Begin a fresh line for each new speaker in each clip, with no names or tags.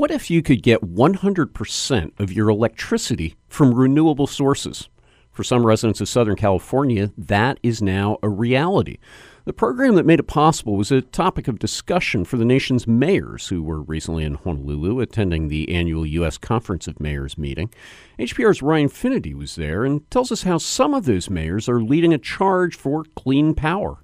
What if you could get 100% of your electricity from renewable sources? For some residents of Southern California, that is now a reality. The program that made it possible was a topic of discussion for the nation's mayors who were recently in Honolulu attending the annual U.S. Conference of Mayors meeting. HPR's Ryan Finity was there and tells us how some of those mayors are leading a charge for clean power.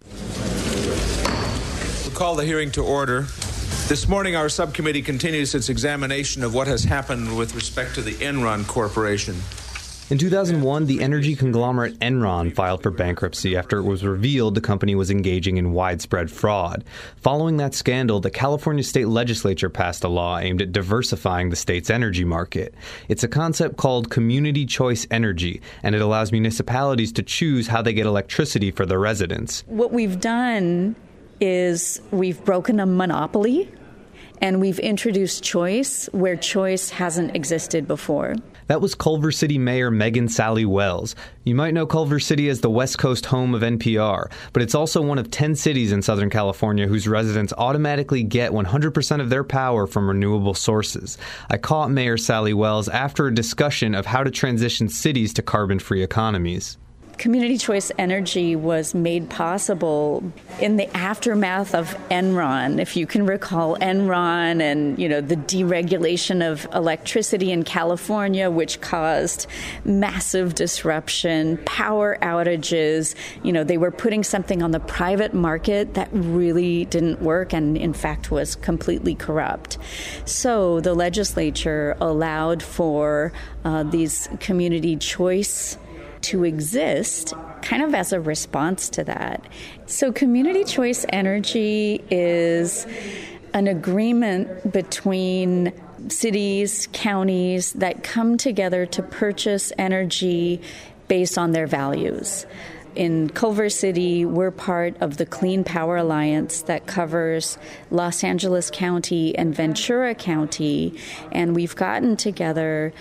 We'll call the hearing to order. This morning, our subcommittee continues its examination of what has happened with respect to the Enron Corporation.
In 2001, the energy conglomerate Enron filed for bankruptcy after it was revealed the company was engaging in widespread fraud. Following that scandal, the California state legislature passed a law aimed at diversifying the state's energy market. It's a concept called community choice energy, and it allows municipalities to choose how they get electricity for their residents.
What we've done is we've broken a monopoly, and we've introduced choice where choice hasn't existed before.
That was Culver City Mayor Megan Sally Wells. You might know Culver City as the West Coast home of NPR, but it's also one of 10 cities in Southern California whose residents automatically get 100% of their power from renewable sources. I caught Mayor Sally Wells after a discussion of how to transition cities to carbon-free economies.
Community choice energy was made possible in the aftermath of Enron. If you can recall Enron and, the deregulation of electricity in California, which caused massive disruption, power outages. They were putting something on the private market that really didn't work and, in fact, was completely corrupt. So the legislature allowed for these community choice to exist kind of as a response to that. So community choice energy is an agreement between cities, counties that come together to purchase energy based on their values. In Culver City, we're part of the Clean Power Alliance that covers Los Angeles County and Ventura County, and we've gotten together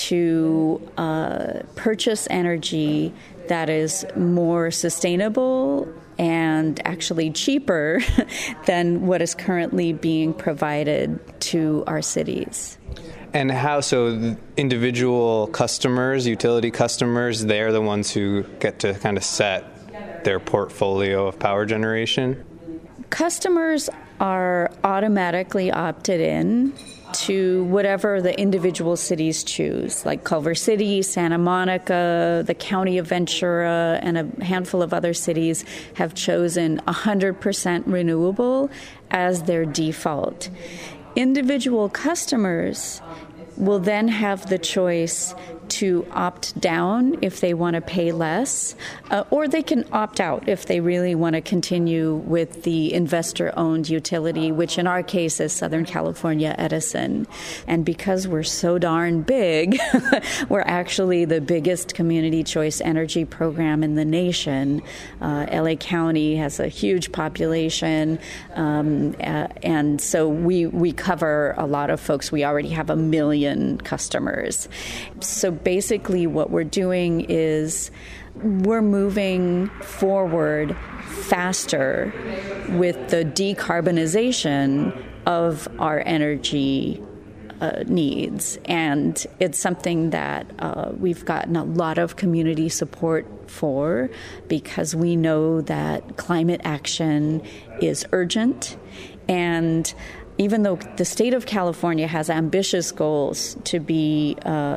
to purchase energy that is more sustainable and actually cheaper than what is currently being provided to our cities.
And how, so individual customers, utility customers, they're the ones who get to kind of set their portfolio of power generation?
Customers are automatically opted in to whatever the individual cities choose, like Culver City, Santa Monica, the County of Ventura, and a handful of other cities have chosen 100% renewable as their default. Individual customers will then have the choice to opt down if they want to pay less, or they can opt out if they really want to continue with the investor-owned utility, which in our case is Southern California Edison. And because we're so darn big, we're actually the biggest community choice energy program in the nation. LA County has a huge population, and so we cover a lot of folks. We already have 1 million customers. So basically what we're doing is we're moving forward faster with the decarbonization of our energy needs. And it's something that we've gotten a lot of community support for because we know that climate action is urgent. And even though the state of California has ambitious goals to be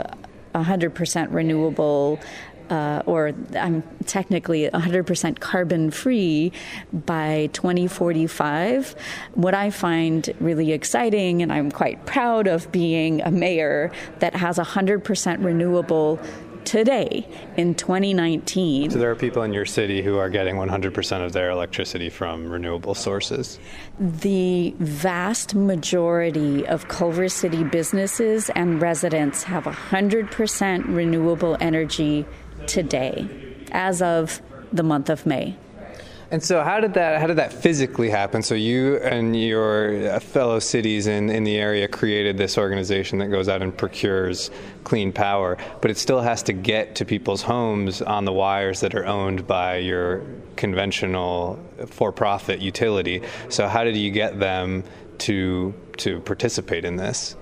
100% renewable, or I'm technically 100% carbon-free by 2045. What I find really exciting, and I'm quite proud of being a mayor that has 100% renewable today in 2019.
So there are people in your city who are getting 100% of their electricity from renewable sources?
The vast majority of Culver City businesses and residents have 100% renewable energy today, as of the month of May.
And so how did that physically happen? So you and your fellow cities in the area created this organization that goes out and procures clean power, but it still has to get to people's homes on the wires that are owned by your conventional for-profit utility. So how did you get them to to participate in this?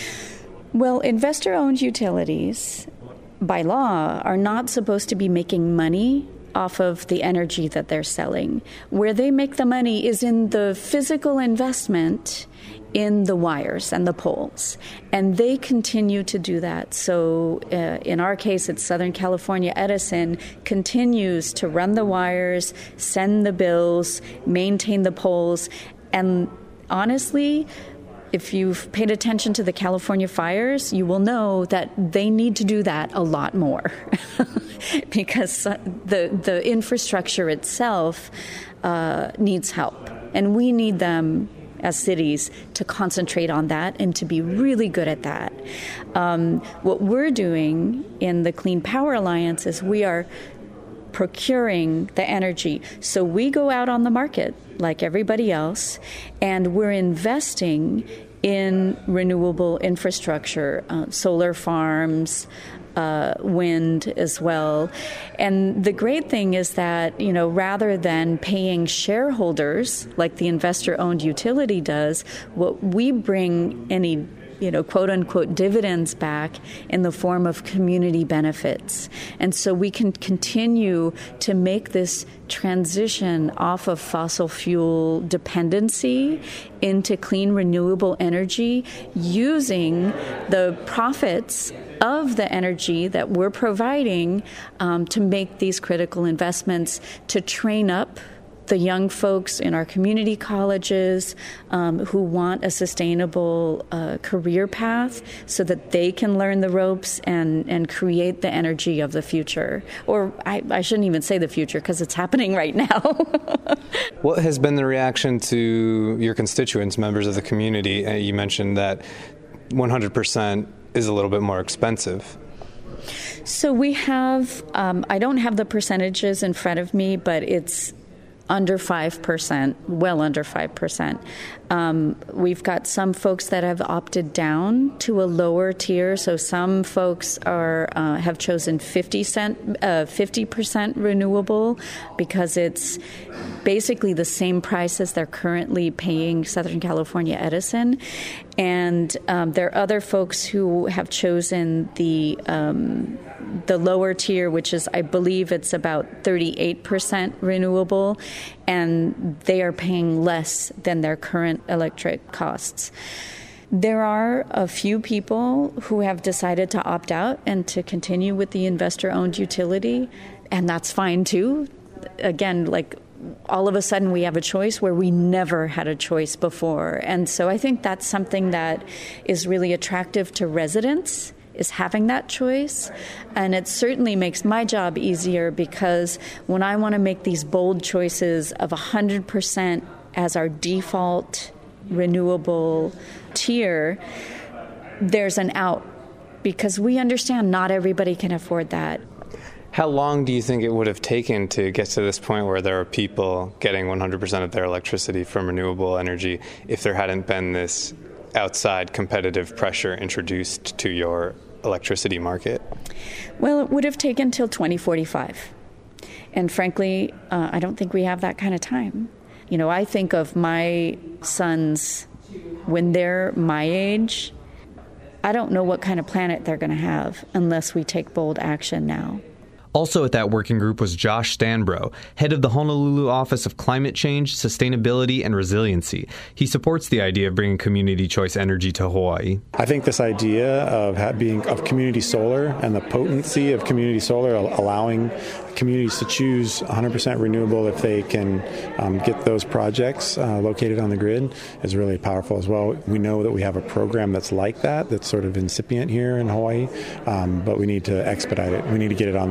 Well, investor-owned utilities, by law, are not supposed to be making money off of the energy that they're selling. Where they make the money is in the physical investment in the wires and the poles. And they continue to do that. So in our case, it's Southern California Edison continues to run the wires, send the bills, maintain the poles. And honestly, if you've paid attention to the California fires, you will know that they need to do that a lot more because the infrastructure itself needs help. And we need them as cities to concentrate on that and to be really good at that. What we're doing in the Clean Power Alliance is we are procuring the energy. So we go out on the market like everybody else, and we're investing in renewable infrastructure, solar farms, wind as well. And the great thing is that, rather than paying shareholders like the investor-owned utility does, what we bring any quote unquote dividends back in the form of community benefits. And so we can continue to make this transition off of fossil fuel dependency into clean renewable energy using the profits of the energy that we're providing to make these critical investments to train up the young folks in our community colleges who want a sustainable career path so that they can learn the ropes and create the energy of the future. Or I shouldn't even say the future because it's happening right now.
What has been the reaction to your constituents, members of the community? You mentioned that 100% is a little bit more expensive.
So we have, I don't have the percentages in front of me, but it's under 5%, well under 5%. We've got some folks that have opted down to a lower tier. So some folks have chosen 50% renewable because it's basically the same price as they're currently paying Southern California Edison. And there are other folks who have chosen the lower tier, which is, I believe it's about 38% renewable, and they are paying less than their current electric costs. There are a few people who have decided to opt out and to continue with the investor-owned utility, and that's fine too. Again, all of a sudden we have a choice where we never had a choice before. And so I think that's something that is really attractive to residents, is having that choice. And it certainly makes my job easier because when I want to make these bold choices of 100% as our default renewable tier, there's an out because we understand not everybody can afford that.
How long do you think it would have taken to get to this point where there are people getting 100% of their electricity from renewable energy if there hadn't been this outside competitive pressure introduced to your electricity market?
Well, it would have taken till 2045. And frankly, I don't think we have that kind of time. I think of my sons when they're my age. I don't know what kind of planet they're going to have unless we take bold action now.
Also at that working group was Josh Stanbro, head of the Honolulu Office of Climate Change, Sustainability, and Resiliency. He supports the idea of bringing community choice energy to Hawaii.
I think this idea of community solar and the potency of community solar, allowing communities to choose 100% renewable if they can get those projects located on the grid, is really powerful as well. We know that we have a program that's like that, that's sort of incipient here in Hawaii, but we need to expedite it. We need to get it on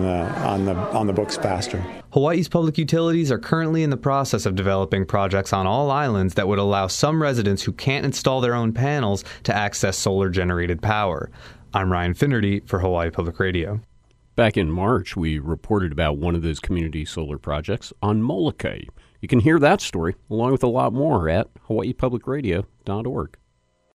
the books faster.
Hawaii's public utilities are currently in the process of developing projects on all islands that would allow some residents who can't install their own panels to access solar-generated power. I'm Ryan Finnerty for Hawaii Public Radio.
Back in March, we reported about one of those community solar projects on Molokai. You can hear that story, along with a lot more, at hawaiipublicradio.org.